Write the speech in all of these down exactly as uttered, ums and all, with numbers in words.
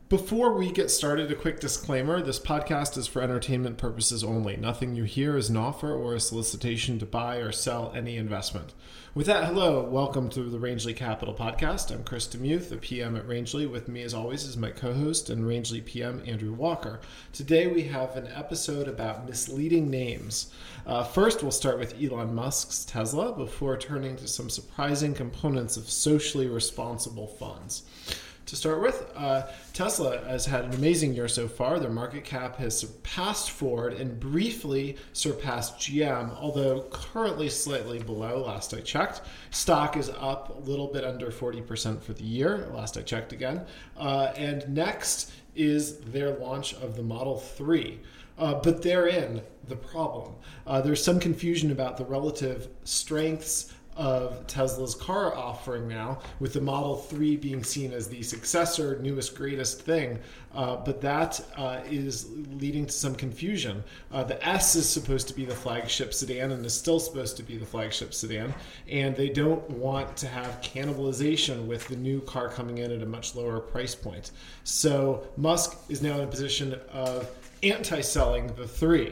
Before we get started, a quick disclaimer. This podcast is for entertainment purposes only. Nothing you hear is an offer or a solicitation to buy or sell any investment. With that, hello. Welcome to the Rangeley Capital Podcast. I'm Chris Demuth, a P M at Rangeley. With me, as always, is my co-host and Rangeley P M, Andrew Walker. Today, we have an episode about misleading names. Uh, first, we'll start with Elon Musk's Tesla before turning to some surprising components of socially responsible funds. To start with, uh, Tesla has had an amazing year so far. Their market cap has surpassed Ford and briefly surpassed G M, although currently slightly below last I checked. Stock is up a little bit under forty percent for the year, last I checked again. Uh, and next is their launch of the Model three. Uh, but therein, the problem. Uh, there's some confusion about the relative strengths of Tesla's car offering now, with the Model three being seen as the successor, newest, greatest thing. Uh, but that uh, is leading to some confusion. Uh, the S is supposed to be the flagship sedan and is still supposed to be the flagship sedan. And they don't want to have cannibalization with the new car coming in at a much lower price point. So Musk is now in a position of anti-selling the three.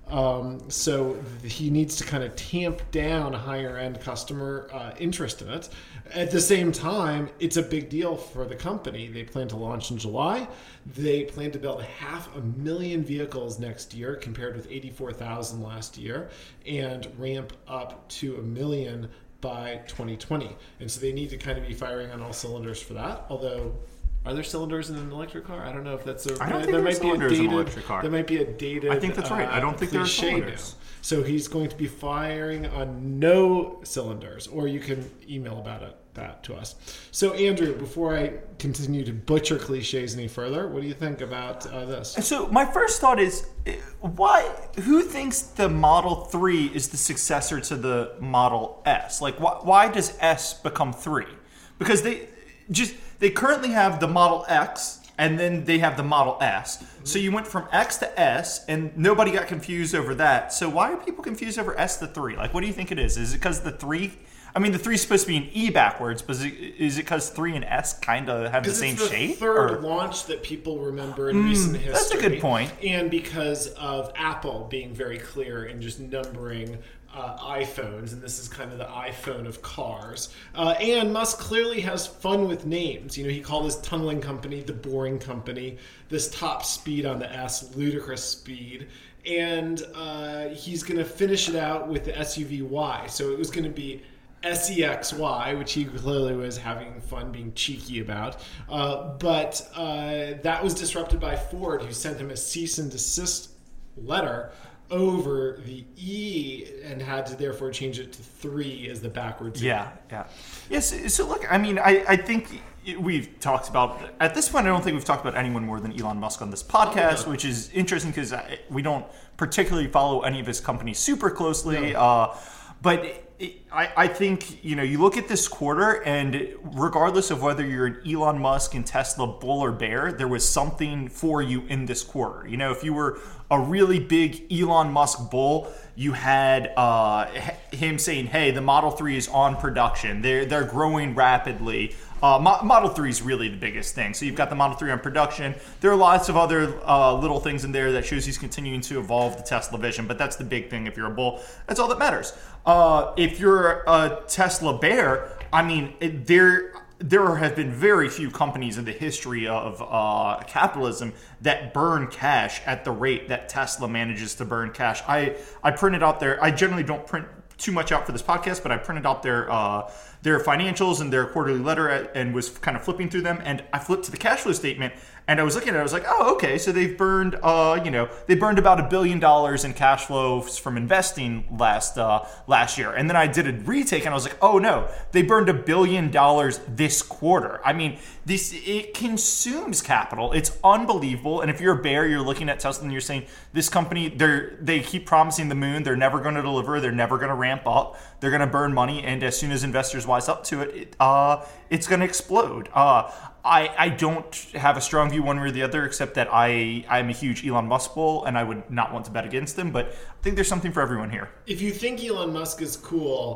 Um, so he needs to kind of tamp down higher end customer uh, interest in it. At the same time, it's a big deal for the company. They plan to launch in July. They plan to build half a million vehicles next year compared with eighty-four thousand last year, and ramp up to a million by twenty twenty. And so they need to kind of be firing on all cylinders for that. Although, are there cylinders in an electric car? I don't know if that's a. I don't there, think there there's might cylinders be a dated, in an electric car. There might be a dated. I think that's right. Uh, I don't think there are cliche cylinders. now. So he's going to be firing on no cylinders, or you can email about it that to us. So Andrew, before I continue to butcher cliches any further, what do you think about uh, this? So my first thought is, why? Who thinks the Model three is the successor to the Model S? Like, why, why does S become three? Because they just they currently have the Model X. And then they have the Model S. So you went from X to S, and nobody got confused over that. So why are people confused over S to three? Like, what do you think it is? Is it because the three? I mean, the three is supposed to be an E backwards, but is it because three and S kind of have the same it's the shape? Third or? launch that people remember in mm, recent history. That's a good point. And because of Apple being very clear in just numbering Uh, iPhones, and this is kind of the iPhone of cars. Uh, and Musk clearly has fun with names. You know, he called his tunneling company the Boring Company, this top speed on the S, ludicrous speed. And uh, he's going to finish it out with the S U V Y. So it was going to be S E X Y, which he clearly was having fun being cheeky about. Uh, but uh, that was disrupted by Ford, who sent him a cease and desist letter over the E and had to therefore change it to three as the backwards. Yeah, yeah. Yes, so look, I mean, I, I think we've talked about, at this point, I don't think we've talked about anyone more than Elon Musk on this podcast, which is interesting because we don't particularly follow any of his companies super closely. No. Uh, but it, I, I think, you know, you look at this quarter, and regardless of whether you're an Elon Musk and Tesla bull or bear, there was something for you in this quarter. You know, if you were a really big Elon Musk bull, you had uh, him saying, hey, the Model three is on production. They're, they're growing rapidly. Uh, Mo- Model three is really the biggest thing. So you've got the Model three on production. There are lots of other uh, little things in there that shows he's continuing to evolve the Tesla vision, but that's the big thing if you're a bull. That's all that matters. Uh, if you're a Tesla bear, I mean, it, there there have been very few companies in the history of uh, capitalism that burn cash at the rate that Tesla manages to burn cash. I, I printed out their, I generally don't print too much out for this podcast, but I printed out their uh, their financials and their quarterly letter and was kind of flipping through them. And I flipped to the cash flow statement, and I was looking at it. I was like, oh, okay. So they've burned, uh, you know, they burned about a billion dollars in cash flows from investing last uh, last year. And then I did a retake, and I was like, oh no, they burned a billion dollars this quarter. I mean, this it consumes capital. It's unbelievable. And if you're a bear, you're looking at Tesla and you're saying this company, they're they keep promising the moon. They're never going to deliver. They're never going to ramp up. They're going to burn money, and as soon as investors wise up to it, it uh, it's going to explode. Uh, I, I don't have a strong view one way or the other, except that I, I'm a huge Elon Musk bull, and I would not want to bet against him, but I think there's something for everyone here. If you think Elon Musk is cool,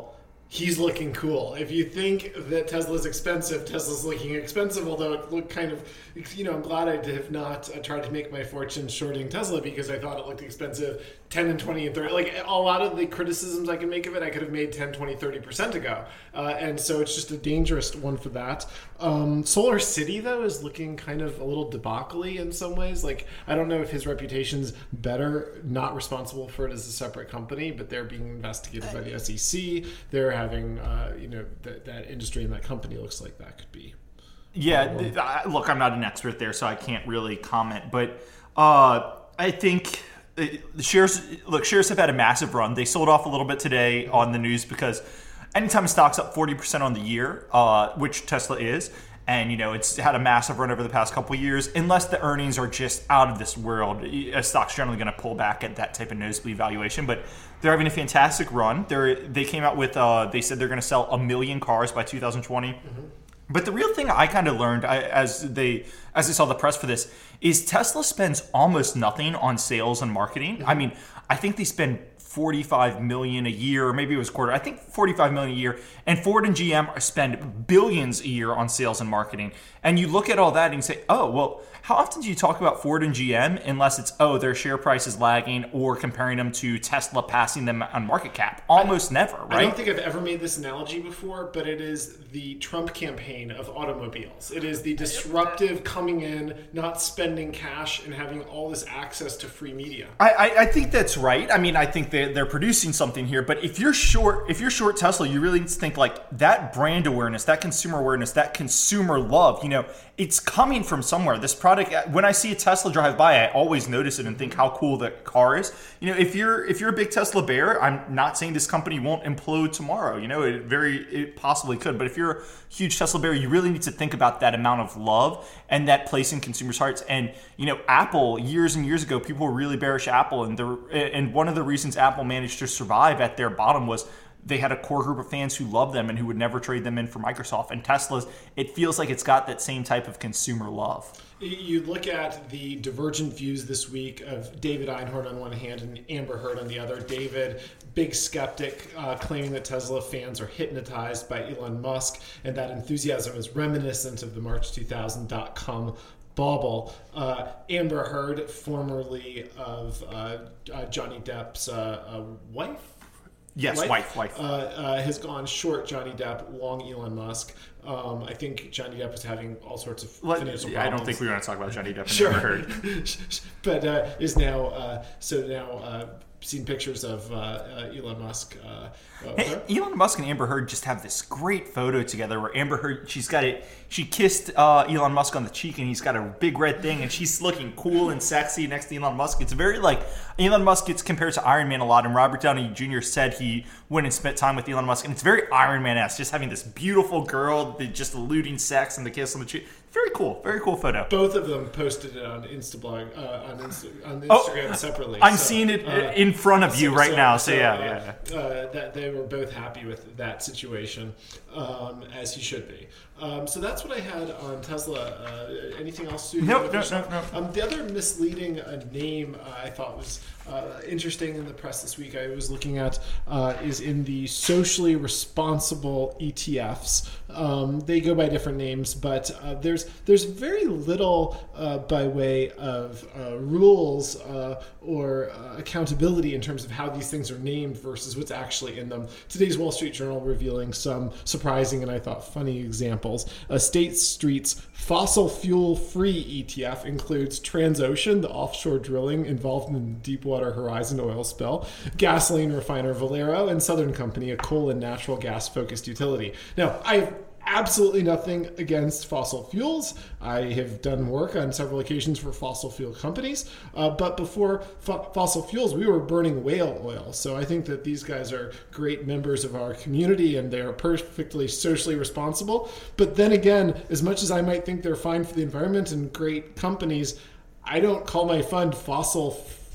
he's looking cool. If you think that Tesla's expensive, Tesla's looking expensive, although it looked kind of, you know, I'm glad I have not uh, tried to make my fortune shorting Tesla because I thought it looked expensive ten and twenty and thirty. Like, a lot of the criticisms I can make of it, I could have made ten, twenty, thirty percent ago. Uh, and so it's just a dangerous one for that. Um, Solar City, though, is looking kind of a little debacle-y in some ways. Like, I don't know if his reputation's better, not responsible for it as a separate company, but they're being investigated by the S E C. They're having, uh, you know, th- that industry and that company looks like that could be. Yeah, th- I, look, I'm not an expert there, so I can't really comment. But uh, I think the shares, look, shares have had a massive run. They sold off a little bit today on the news because anytime a stock's up forty percent on the year, uh, which Tesla is, and, you know, it's had a massive run over the past couple of years, unless the earnings are just out of this world, a stock's generally going to pull back at that type of nosebleed valuation. But they're having a fantastic run. They they came out with, uh, they said they're going to sell a million cars by two thousand twenty. Mm-hmm. But the real thing I kind of learned I, as they as I saw the press for this is Tesla spends almost nothing on sales and marketing. Mm-hmm. I mean, I think they spend forty-five million dollars a year, or maybe it was a quarter. I think forty-five million dollars a year. And Ford and G M spend billions a year on sales and marketing. And you look at all that and you say, oh, well, how often do you talk about Ford and G M unless it's, oh, their share price is lagging or comparing them to Tesla passing them on market cap? Almost never, right? I don't think I've ever made this analogy before, but it is the Trump campaign of automobiles. It is the disruptive coming in, not spending cash, and having all this access to free media. I, I, I think that's right. I mean, I think they're, they're producing something here. But if you're short, if you're short Tesla, you really need to think like that brand awareness, that consumer awareness, that consumer love. You know, it's coming from somewhere. This product. When I see a Tesla drive by, I always notice it and think how cool the car is. You know, if you're if you're a big Tesla bear, I'm not saying this company won't implode tomorrow. You know, it very it possibly could. But if you're a huge Tesla bear, you really need to think about that amount of love and that place in consumers' hearts. And you know, Apple years and years ago, people were really bearish Apple, and the and one of the reasons Apple managed to survive at their bottom was they had a core group of fans who loved them and who would never trade them in for Microsoft. And Tesla's, it feels like it's got that same type of consumer love. You look at the divergent views this week of David Einhorn on one hand and Amber Heard on the other. David, big skeptic, uh, claiming that Tesla fans are hypnotized by Elon Musk, and that enthusiasm is reminiscent of the March two thousand dot-com bubble. Uh, Amber Heard, formerly of uh, uh, Johnny Depp's uh, uh, wife, Yes, wife, wife. wife. Uh, uh, has gone short Johnny Depp, long Elon Musk. Um, I think Johnny Depp was having all sorts of Let, financial yeah, problems. I don't think we want to talk about Johnny Depp. Sure. Never heard. But uh, is now, uh, so now uh, seen pictures of uh, uh, Elon Musk. Uh, hey, Elon Musk and Amber Heard just have this great photo together where Amber Heard, she's got it, she kissed uh, Elon Musk on the cheek and he's got a big red thing and she's looking cool and sexy next to Elon Musk. It's very like, Elon Musk gets compared to Iron Man a lot, and Robert Downey Junior said he went and spent time with Elon Musk, and it's very Iron Man-esque, just having this beautiful girl, just eluding sex and the kiss on the cheek. Very cool, very cool photo. Both of them posted it on Instablog, uh, on, Insta- on Instagram oh, separately. I'm so, seeing it uh, in front of you so, right so, now, so, so yeah, uh, yeah. Uh, that they were both happy with that situation, um, as he should be. Um, so that's what I had on Tesla. Uh, anything else to no, no, no, no. Um, the other misleading uh, name uh, I thought was uh, interesting in the press this week I was looking at uh, is in the socially responsible E T Fs. Um, they go by different names, but uh, there's there's very little uh, by way of uh, rules uh, or uh, accountability in terms of how these things are named versus what's actually in them. Today's Wall Street Journal revealing some surprising and I thought funny examples. Uh, State Street's fossil fuel-free E T F includes Transocean, the offshore drilling involved in the Deepwater Horizon oil spill, gasoline refiner Valero, and Southern Company, a coal and natural gas-focused utility. Now, I have absolutely nothing against fossil fuels. I have done work on several occasions for fossil fuel companies, uh, but before fo- fossil fuels, we were burning whale oil. So I think that these guys are great members of our community and they're perfectly socially responsible. But then again, as much as I might think they're fine for the environment and great companies, I don't call my fund fossil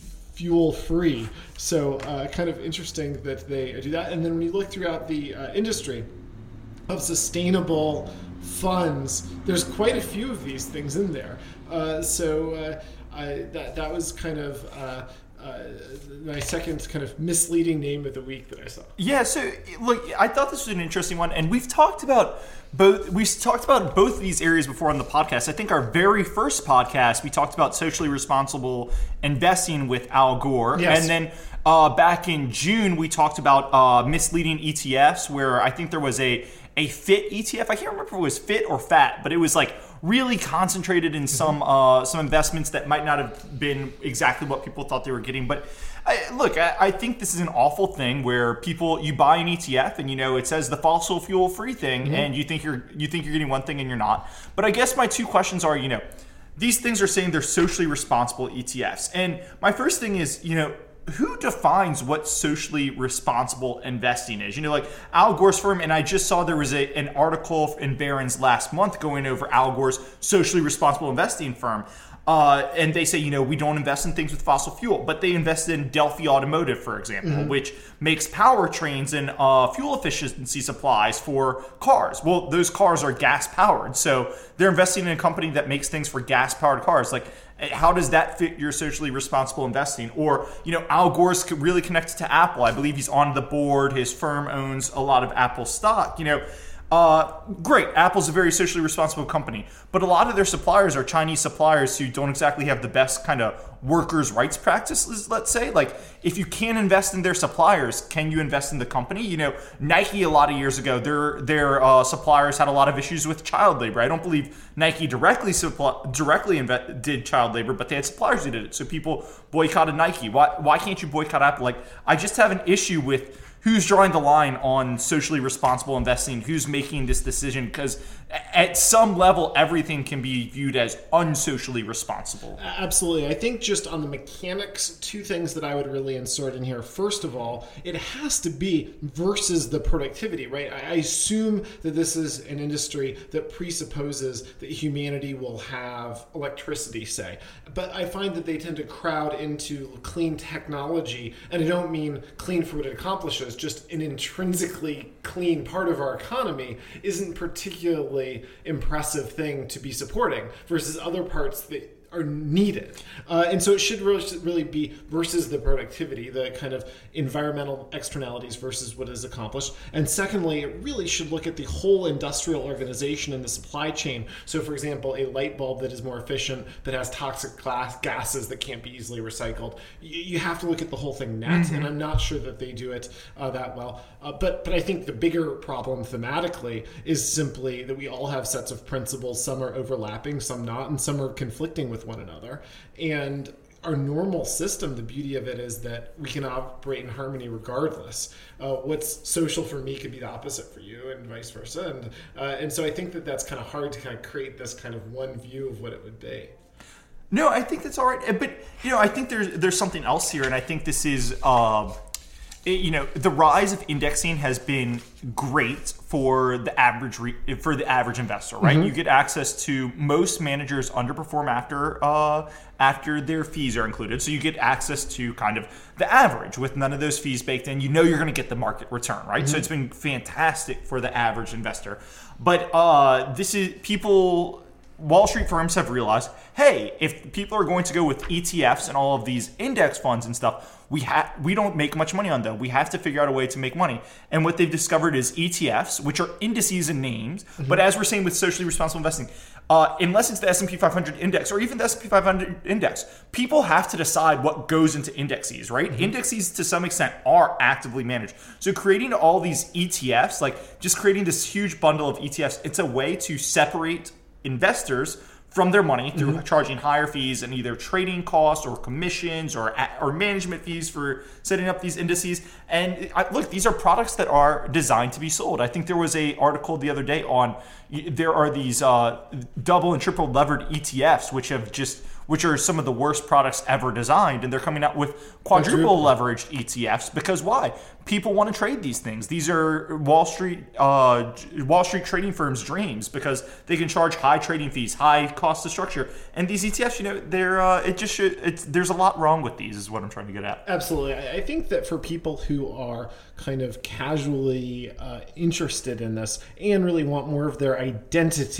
fuel free. So uh, kind of interesting that they do that. And then when you look throughout the uh, industry of sustainable funds, there's quite a few of these things in there. Uh, so uh, I, that that was kind of uh, uh, my second kind of misleading name of the week that I saw. Yeah, so look, I thought this was an interesting one, and we've talked about both. We've talked about both of these areas before on the podcast. I think our very first podcast, we talked about socially responsible investing with Al Gore, yes. and then uh, back in June we talked about uh, misleading E T Fs, where I think there was a a FIT E T F. I can't remember if it was FIT or FAT, but it was like really concentrated in some uh, some investments that might not have been exactly what people thought they were getting. But I, look, I, I think this is an awful thing where people, you buy an E T F and you know it says the fossil fuel free thing, mm-hmm. and you think you're you think you're getting one thing and you're not. But I guess my two questions are, you know, these things are saying they're socially responsible E T Fs, and my first thing is, you know, who defines what socially responsible investing is? You know, like Al Gore's firm, and I just saw there was a, an article in Barron's last month going over Al Gore's socially responsible investing firm. Uh, and they say, you know, we don't invest in things with fossil fuel, but they invest in Delphi Automotive, for example, mm-hmm. which makes powertrains and uh, fuel efficiency supplies for cars. Well, those cars are gas powered. So they're investing in a company that makes things for gas powered cars. Like, how does that fit your socially responsible investing? Or, you know, Al Gore's really connected to Apple. I believe he's on the board. His firm owns a lot of Apple stock. You know, uh, great. Apple's a very socially responsible company, but a lot of their suppliers are Chinese suppliers who don't exactly have the best kind of workers' rights practices, let's say. Like, if you can't invest in their suppliers, can you invest in the company? You know, Nike a lot of years ago, their their uh, suppliers had a lot of issues with child labor. I don't believe Nike directly supply, directly inve- did child labor, but they had suppliers who did it. So people boycotted Nike. Why why can't you boycott Apple? Like, I just have an issue with who's drawing the line on socially responsible investing, who's making this decision, because at some level, everything can be viewed as unsocially responsible. Absolutely. I think just on the mechanics, two things that I would really insert in here. First of all, it has to be versus the productivity, right? I assume that this is an industry that presupposes that humanity will have electricity, say. But I find that they tend to crowd into clean technology, and I don't mean clean for what it accomplishes, just an intrinsically clean part of our economy isn't particularly impressive thing to be supporting versus other parts that are needed. Uh, and so it should really, should really be versus the productivity, the kind of environmental externalities versus what is accomplished. And secondly, it really should look at the whole industrial organization and the supply chain. So for example, a light bulb that is more efficient, that has toxic glass, gases that can't be easily recycled. You, you have to look at the whole thing net, mm-hmm. and I'm not sure that they do it uh, that well. Uh, but, but I think the bigger problem thematically is simply that we all have sets of principles. Some are overlapping, some not, and some are conflicting with one another. And our normal system, the beauty of it is that we can operate in harmony regardless. Uh, what's social for me could be the opposite for you, and vice versa. And uh, and so I think that that's kind of hard to kind of create this kind of one view of what it would be. No, I think that's all right. But, you know, I think there's there's something else here, and I think this is, uh, it, you know, the rise of indexing has been great for the average re- for the average investor, right? Mm-hmm. You get access to most managers underperform after uh, after their fees are included, so you get access to kind of the average with none of those fees baked in. You know you're going to get the market return, right? Mm-hmm. So it's been fantastic for the average investor. But uh, this is people. Wall Street firms have realized, hey, if people are going to go with E T Fs and all of these index funds and stuff, we ha- we don't make much money on them. We have to figure out a way to make money. And what they've discovered is E T Fs, which are indices and names. Mm-hmm. But as we're saying with socially responsible investing, uh, unless it's the S and P five hundred index or even the S and P five hundred index, people have to decide what goes into indexes, right? Mm-hmm. Indexes, to some extent, are actively managed. So creating all these E T Fs, like just creating this huge bundle of E T Fs, it's a way to separate investors from their money through mm-hmm. charging higher fees and either trading costs or commissions or or management fees for setting up these indices. And I, look, these are products that are designed to be sold. I think there was a article the other day on there are these uh, double and triple levered E T Fs which have just which are some of the worst products ever designed, and they're coming out with quadruple leveraged E T Fs because why? People want to trade these things. These are Wall Street uh, Wall Street trading firms' dreams because they can charge high trading fees, high cost of structure, and these E T Fs, you know, they're uh, it just should. It's, there's a lot wrong with these, is what I'm trying to get at. Absolutely, I think that for people who are kind of casually uh, interested in this and really want more of their identity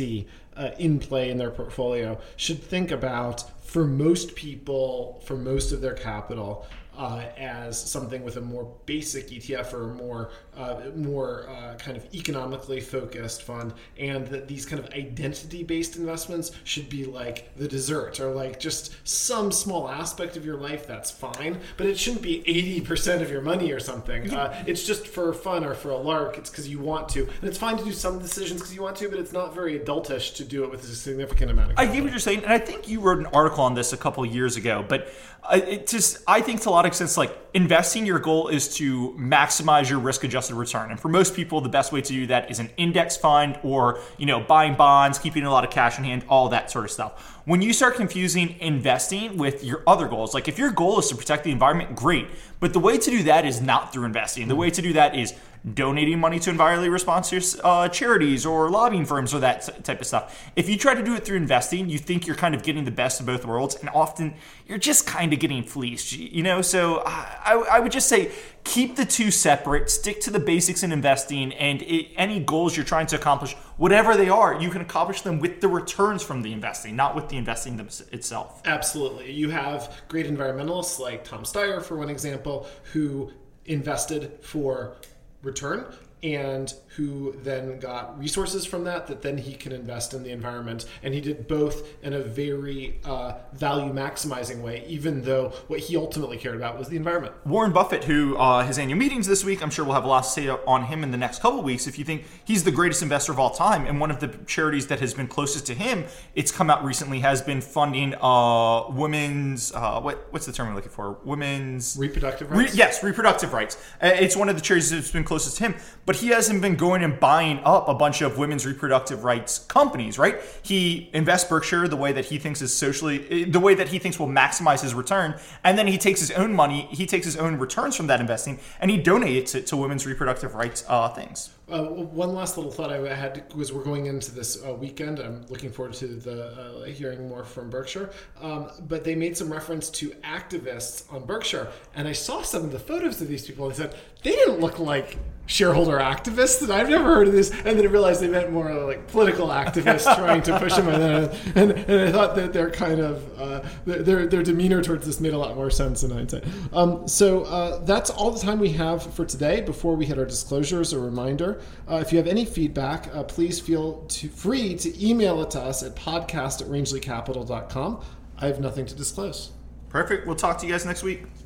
uh, in play in their portfolio should think about, for most people, for most of their capital, Uh, as something with a more basic E T F or a more uh, more uh, kind of economically focused fund, and that these kind of identity-based investments should be like the dessert, or like just some small aspect of your life. That's fine, but it shouldn't be eighty percent of your money or something. Uh, it's just for fun or for a lark. It's because you want to, and it's fine to do some decisions because you want to, but it's not very adultish to do it with a significant amount of capital. I get what you're saying, and I think you wrote an article on this a couple of years ago, but uh, it just, I think to a lot of extent, like investing, your goal is to maximize your risk-adjusted return. And for most people, the best way to do that is an index fund, or, you know, buying bonds, keeping a lot of cash in hand, all that sort of stuff. When you start confusing investing with your other goals, like if your goal is to protect the environment, great. But the way to do that is not through investing. The way to do that is donating money to environmentally responsible uh, charities or lobbying firms or that type of stuff. If you try to do it through investing, you think you're kind of getting the best of both worlds, and often you're just kind of getting fleeced, you know? So I, I would just say keep the two separate, stick to the basics in investing, and it, any goals you're trying to accomplish, whatever they are, you can accomplish them with the returns from the investing, not with the investing itself. Absolutely. You have great environmentalists like Tom Steyer, for one example, who invested for return and who then got resources from that that then he can invest in the environment. And he did both in a very uh, value maximizing way, even though what he ultimately cared about was the environment. Warren Buffett, who uh, his annual meetings this week, I'm sure we'll have a lot to say on him in the next couple of weeks. If you think he's the greatest investor of all time, and one of the charities that has been closest to him, it's come out recently, has been funding uh, women's, uh, what what's the term I'm looking for? Women's... Reproductive rights? Re- yes, reproductive rights. Uh, it's one of the charities that's been closest to him, but he hasn't been going and buying up a bunch of women's reproductive rights companies, right? He invests Berkshire the way that he thinks is socially, the way that he thinks will maximize his return, and then he takes his own money, he takes his own returns from that investing, and he donates it to women's reproductive rights uh, things. Uh, one last little thought I had was we're going into this uh, weekend. I'm looking forward to the uh, hearing more from Berkshire. Um, but they made some reference to activists on Berkshire, and I saw some of the photos of these people and said they didn't look like shareholder activists, and I've never heard of this. And then I realized they meant more like political activists trying to push them. And, then, and, and I thought that their kind of uh, their their demeanor towards this made a lot more sense in hindsight. Um, so uh, that's all the time we have for today. Before we hit our disclosures, a reminder. Uh, if you have any feedback, uh, please feel to, free to email it to us at podcast at rangeley capital dot com. I have nothing to disclose. Perfect. We'll talk to you guys next week.